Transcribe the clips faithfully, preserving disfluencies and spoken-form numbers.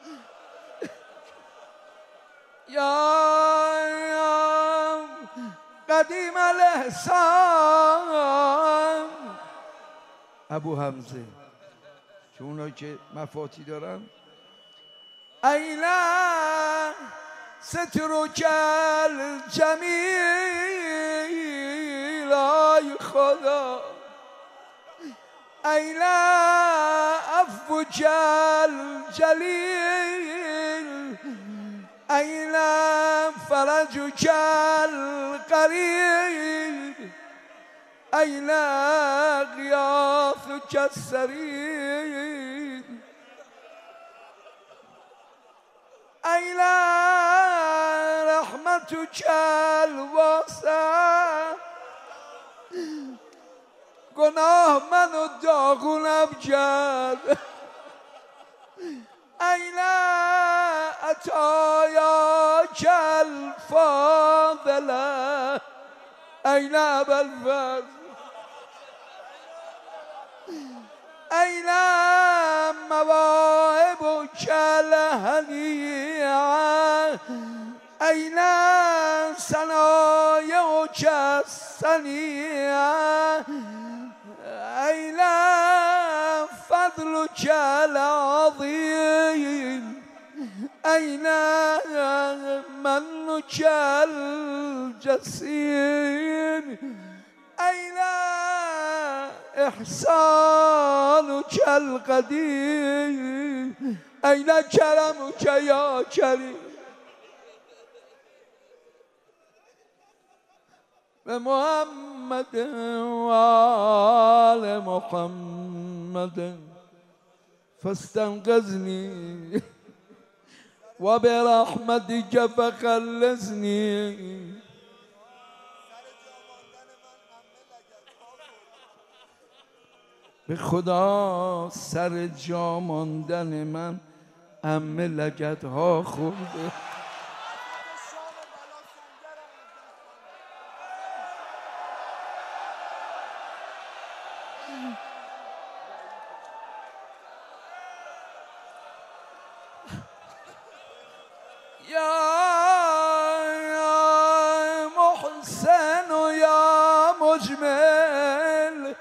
یا قدیم الاحسان ابو حمزه که اونایی که مفاتی دارن این سترک الجمیل ای خدا این عفوک الجلیل این فرجک القریب این غیاثک السریع این رحمتک الواسع گناه منو داغونم کرد این عطایاک الفاضله این ابوالفضل این مواهبک الهنیعه این صنایعک الصنیعه این فضلک العظیم این منک الجسیم این احسانک القدیم این کرمک یا کریم به محمد و آل محمد فاستنقذنی و برحمتک فخلصنی به خدا سر جا ماندن من عمه لگد ها خورده یا محسن و یا مجمل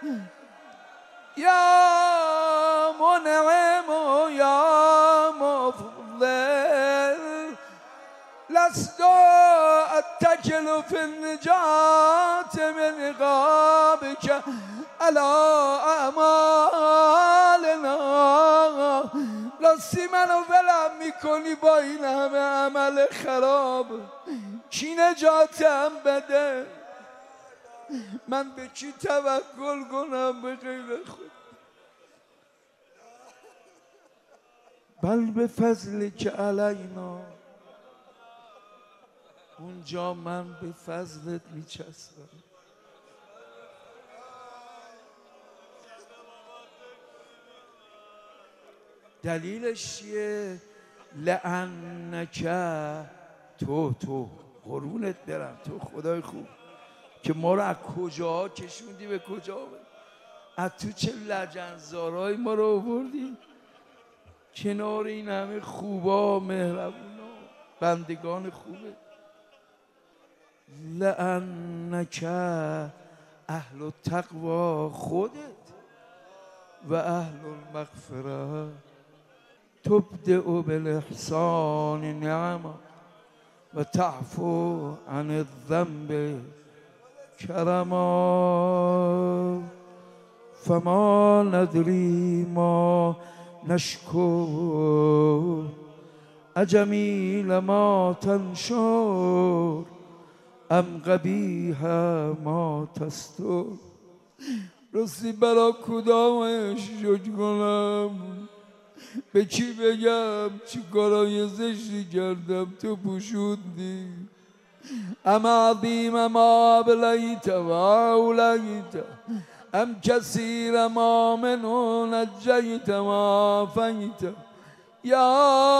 یا منعم و یا مفضل لست اتکل فی النجات من غابک علی اعمالنا راستی منو ولم میکنی با این همه عمل خراب کی نجاتم بده من به کی توکل کنم به غیر خود بل به فضل که علینا اونجا من به فضلت میچسبم دلیلش چیه؟ لعنک تو تو قرونت برم تو خدای خوب که ما رو از کجا کشوندی به کجا از تو چه لجنزارای ما رو آوردی کنار این همه خوبا مهربونا بندگان خوبه لعنک اهل التقوا خودت و اهل المغفره تبدئ بالاحسان نعما و تعفو عن الذنب کرما فما ندری ما نشکر اجمیل ما تنشر ام قبیح ما تستر راستی برا کدامش شکر کنم به چی بگم چی کارای زشتی کردم تو پوشوندی اما عظیم ما ابلیت و اولیت ام کثیر ما منو نجیت و آفیت یا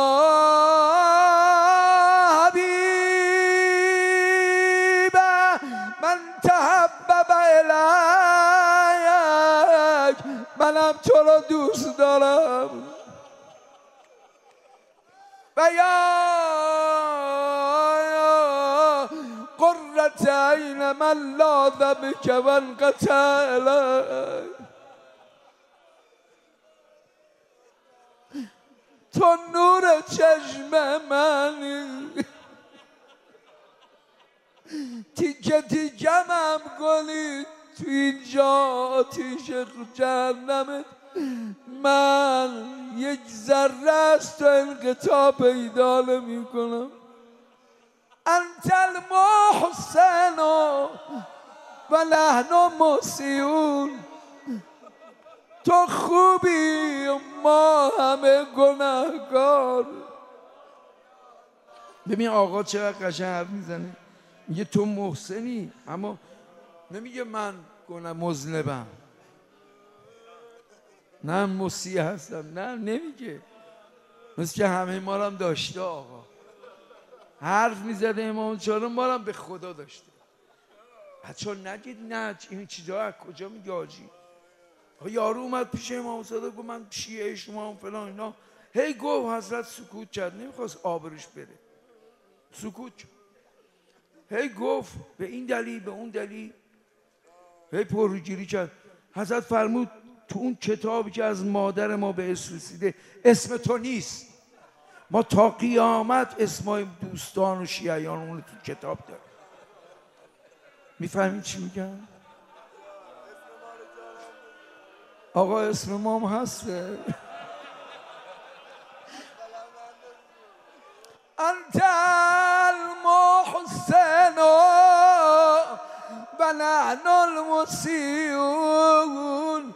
حبیب من تحبب الیک منم تو رو دوست دارم و یا قرة عین من لاذ بک و انقطع الیک. تو نور چشم منی، تیکه تیکم کنی تو اینجا آتیش جهنمت. من یک ذره از تو انقطاع پیدا نمی کنم. انت المحسن و نحن مسیئون. تو خوبی ما همه گناهکار. ببین آقا چقدر قشنگ حرف میزنه، میگه تو محسنی اما نمیگه من گناه مذنبم، نه مسیح هستم، نه نمیگه. مثل که همه ما رو هم داشته آقا. حرف میزده امام چهارم ما رو هم به خدا داشته. بچه ها نگید نه این چیزها از کجا میگه آجی. یارو اومد پیش امام صادق گفت من شیعه شما هم فلان اینا. هی گفت حضرت سکوت کرد، نمیخواست آبروش بره، سکوت کرد. هی گفت به این دلیل به اون دلیل، هی پرروگیری کرد. حضرت فرمود تو اون کتابی که از مادر ما به اسم رسیده اسم تو نیست. ما تا قیامت اسمای دوستان و شیعیان اون تو کتاب داریم. میفهمید چی میگم؟ آقا اسم ما هم هسته. انت المحسن و نحن المسیئون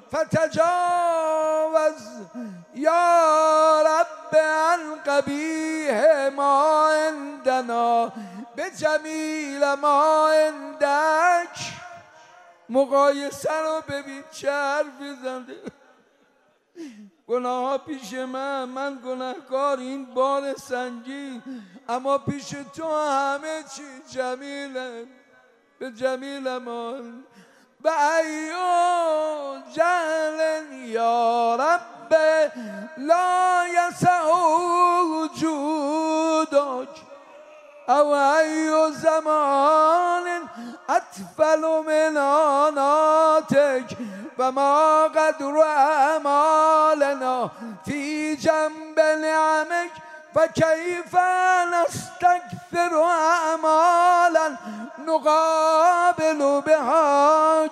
فتجاوز یا رب عن قبیح ما عندنا بجمیل ما عندک. مقایسه رو ببین چه حرفی زنده. گناه ها پیش من، من گناهکار، این بار سنگین، اما پیش تو همه چی جمیله. به جمیل ما به ایو جهل یا رب لا یسع وجودک او ایو زمان اطفل من آناتک و ما قدر اعمالنا فی جنب نعمک و کیف نستکثر اعمالا نقابل بها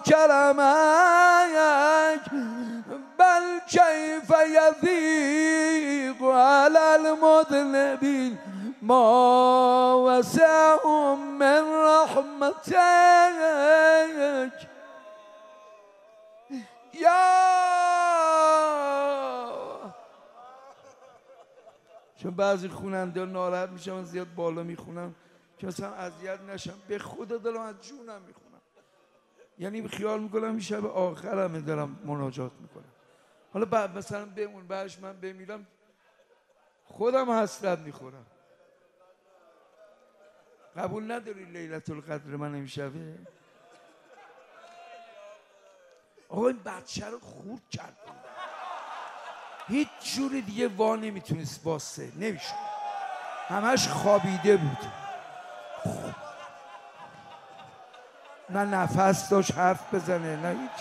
کرمک بل کیف یضیق علی المذنبین ما وسعهم من رحمتک. یا چون بعضی خواننده ناراحت میشم من زیاد بالا میخونم که مثلا اذیت نشم. به خدا دارم از جونم میخونم، یعنی خیال میکنم این شب آخرمه دارم مناجات میکنم. حالا بعد مثلا بمون بعدش من بمیرم خودم حسرت میخورم. قبول نداری لیلت القدر من امشبه؟ آقا این بچه رو خورد کرد، هیچ جوری دیگه وا نمیتونست باسه، نمیشه، همش خوابیده بود، نه نفس داشت حرف بزنه نه هیچ.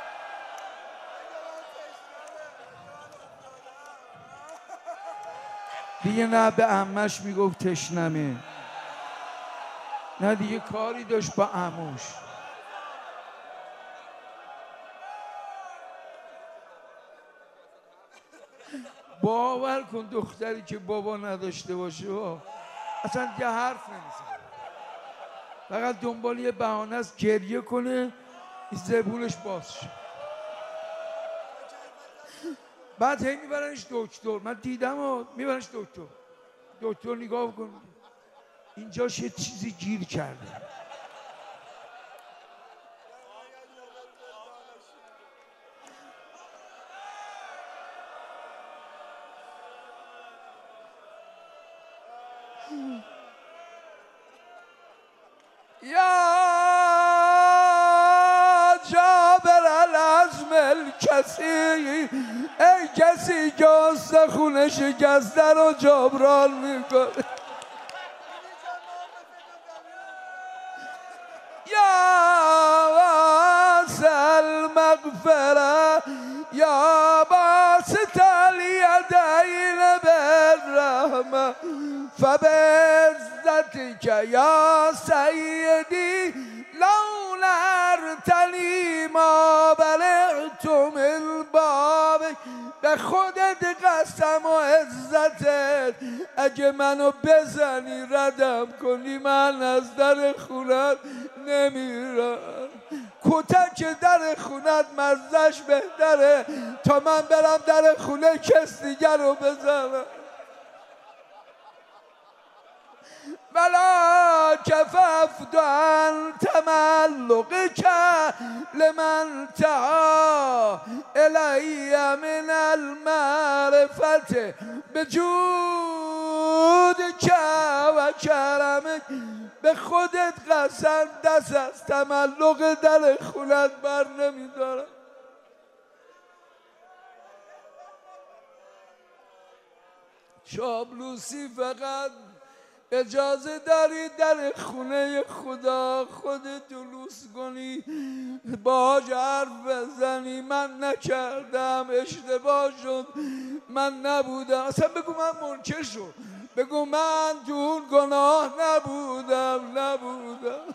دیگه نه به عمش میگفت تشنمه، نه دیگه کاری داشت با عموش. باور کن دختری که بابا نداشته باشه اصلا یه حرف نمیزنه، فقط دنبال یه بهانه است گریه کنه زبونش باز شه. بعد هی میبرنش دکتر، من دیدم و میبرنش دکتر، دکتر نگاه کن اینجاش یه چیزی گیر کرده. یا جابر العزم دل کسی، ای کسی که استخون شکسته رو جبران میکنه. یا واسل مغفره یا باسط الیدین بالرحمه فبعزتک یا سیدی لو نرتنی ما بلغتم الباب. به خودت قسم و عزتت اگه منو بزنی ردم کنی من از در خونت نمیرم. کتک در خونت مزدش بهتره تا من برم در خونه کس دیگر رو بزنم. ولا کففت عن تملقک لمن تعا الی من المعرفت بجودک و کرمک. به خودت قسم دست از تملق در خونت بر نمیدارم. چابلوسی فقط اجازه داری در خونه خدا خودت لوس کنی، باهاش حرف بزنی من نکردم اشتباه شد من نبودم. اصلا بگو من منکر شد، بگو من تو اون گناه نبودم نبودم.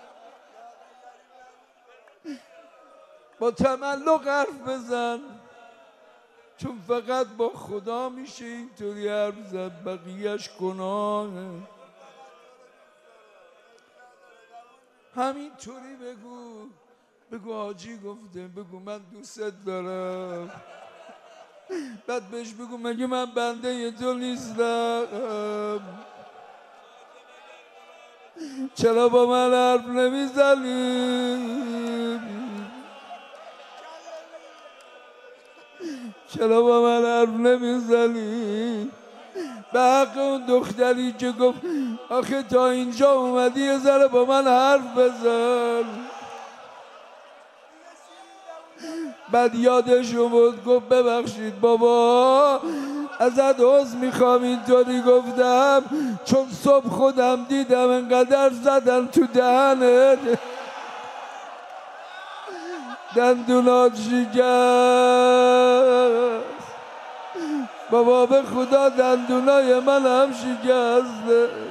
با تملق حرف بزن، چون فقط با خدا میشه اینطوری حرف زد، بقیهش گناهه. همینطوری بگو، بگو حاجی گفته، بگو من دوستت دارم. بعد بهش بگو مگه من بنده تو نیستم؟ چرا با من حرف نمیزنی؟ چرا با من حرف نمیزنی؟ به حق اون دختری که گفت آخه تا اینجا اومدی یه ذره با من حرف بزن. بعد یادش بود گفت ببخشید بابا ازت عذر میخوام اینطوری گفتم، چون صبح خودم دیدم انقدر زدن تو دهنت دندونات شکست. بابا به خدا دندونای من هم شکسته.